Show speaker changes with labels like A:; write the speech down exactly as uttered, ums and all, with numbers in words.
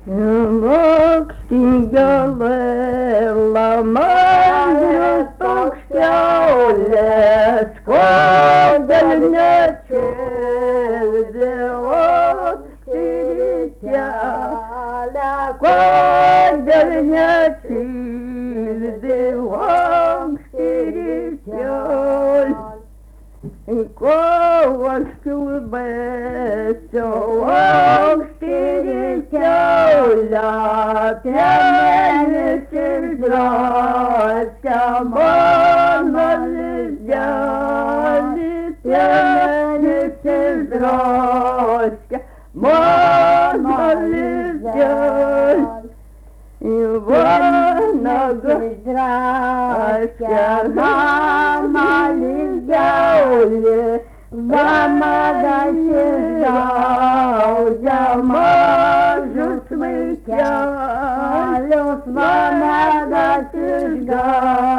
A: Låg stiger lamar tog skjålet skådene kjøde og styrkjala skådene kjøde og styrkjala Gåan skulle best og styrkjala til mennesker draska månalljali til mennesker draska månalljali Vanadraska mamalljali Vamagashirauja majus mykjalos Vamagashirauja